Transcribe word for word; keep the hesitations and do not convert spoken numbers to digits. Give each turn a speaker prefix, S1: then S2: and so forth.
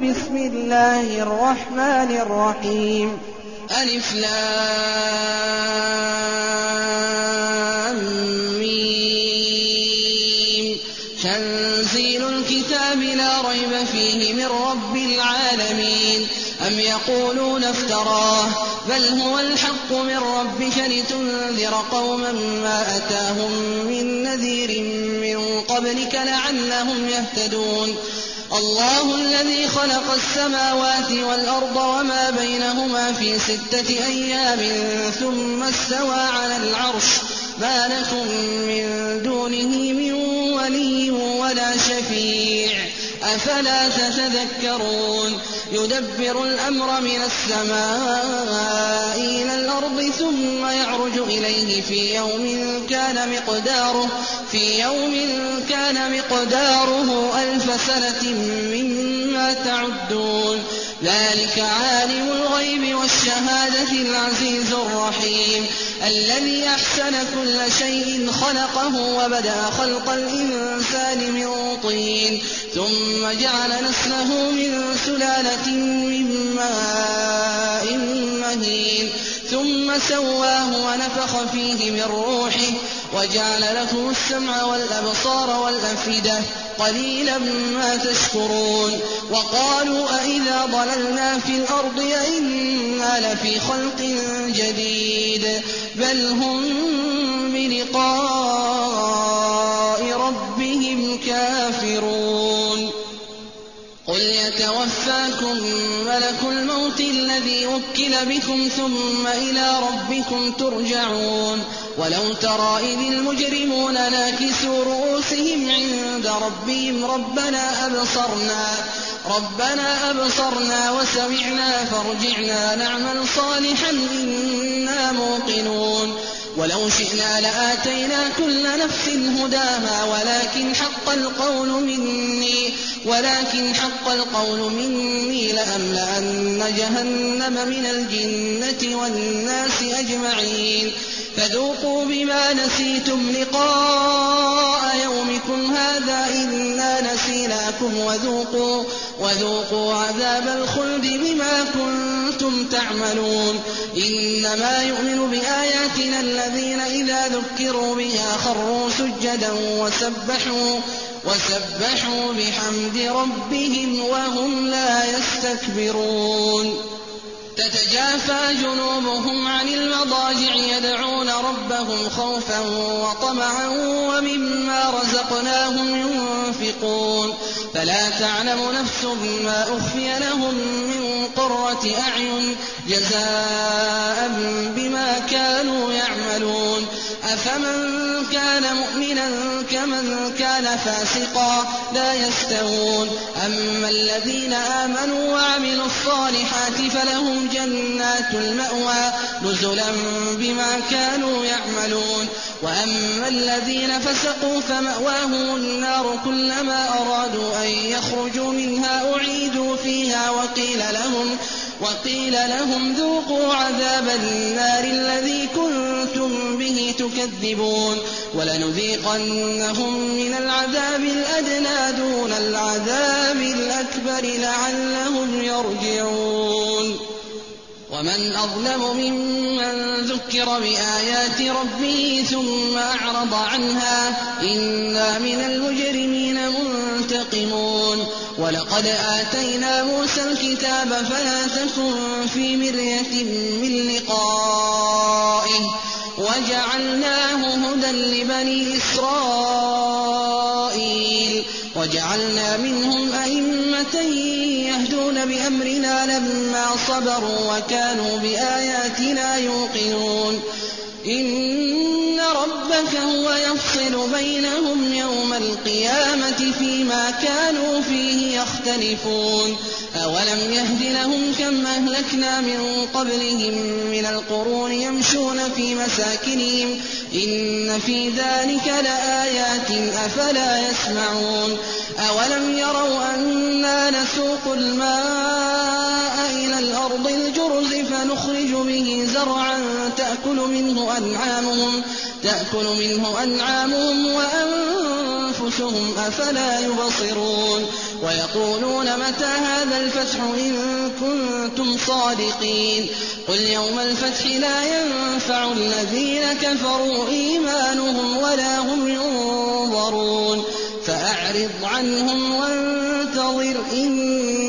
S1: بسم الله الرحمن الرحيم
S2: ألف لام ميم تنزيل الكتاب لا ريب فيه من رب العالمين أم يقولون افتراه بل هو الحق من ربك لتنذر قوما ما أتاهم من نذير من قبلك لعلهم يهتدون الله الذي خلق السماوات والأرض وما بينهما في ستة أيام ثم استوى على العرش ما لكم من دونه من ولي ولا شفيع أفلا تتذكرون يدبر الأمر من السماء إلى الأرض ثم يعرج إليه في يوم كان مقداره في يوم كان مقداره ألف سنة مما تعدون ذلك عالم الغيب والشهادة العزيز الرحيم الذي أحسن كل شيء خلقه وبدأ خلق الإنسان من طين ثم جعل نسله من سلالة من ماء مهين ثم سواه ونفخ فيه من روحه وجعل لكم السمع والأبصار والأفئدة قليلا ما تشكرون وقالوا أئذا ضللنا في الأرض أئنا لفي خلق جديد بل هم بلقاء ربهم كافرون قل يتوفاكم ملك الموت الذي وكل بكم ثم إلى ربكم ترجعون ولو ترى إذ المجرمون ناكسوا رؤوسهم عند ربهم ربنا أبصرنا ربنا أبصرنا وسمعنا فارجعنا نعمل صالحا إنا موقنون ولو شئنا لآتينا كل نفس هداها ولكن حق القول مني ولكن حق القول مني لأملأن جهنم من الجنة والناس أجمعين فذوقوا بما نسيتم لقاء يومكم هذا إنا نسيناكم وذوقوا, وذوقوا عذاب الخلد بما كنتم تعملون إنما يؤمن بآياتنا الذين إذا ذكروا بها خروا سجدا وسبحوا, وسبحوا بحمد ربهم وهم لا يستكبرون تتجافى جنوبهم عن المضاجع يدعون ربهم خوفا وطمعا ومما رزقناهم ينفقون فلا تعلم نفس ما أخفي لهم من قرة أعين جزاء بما كانوا يعملون أفمن كان مؤمنا كمن كان فاسقا لا يستوون أما الذين آمنوا وعملوا الصالحات فلهم جنات المأوى نزلا بما كانوا يعملون وأما الذين فسقوا فمأواهم النار كلما أرادوا أن يخرجوا منها أعيدوا فيها وقيل لهم وقيل لهم ذوقوا عذاب النار الذي كنتم به تكذبون ولنذيقنهم من العذاب الأدنى دون العذاب الأكبر لعلهم يرجعون ومن أظلم ممن ذكر بآيات ربه ثم أعرض عنها إنا من المجرمين منتقمون ولقد آتينا موسى الكتاب فلا تكن في مرية من لقائه وجعلناه هدى لبني إسرائيل وجعلنا منهم أئمة يهدون بأمرنا لما صبروا وكانوا بآياتنا يوقنون إن ربك هو يفصل بينهم يوم القيامة فيما كانوا فيه يختلفون أولم يهد لهم كم أهلكنا من قبلهم من القرون يمشون في مساكنهم إن في ذلك لآيات أفلا يسمعون أولم يروا أنا نسوق الماء إلى الأرض الجرز فنخرج به زرعا تأكل منه أنعامهم تأكل منه أنعامهم وأنفسهم أفلا يبصرون ويقولون متى هذا الفتح إن كنتم صادقين قل يوم الفتح لا ينفع الذين كفروا إيمانهم ولا هم ينظرون فأعرض عنهم وانتظر إن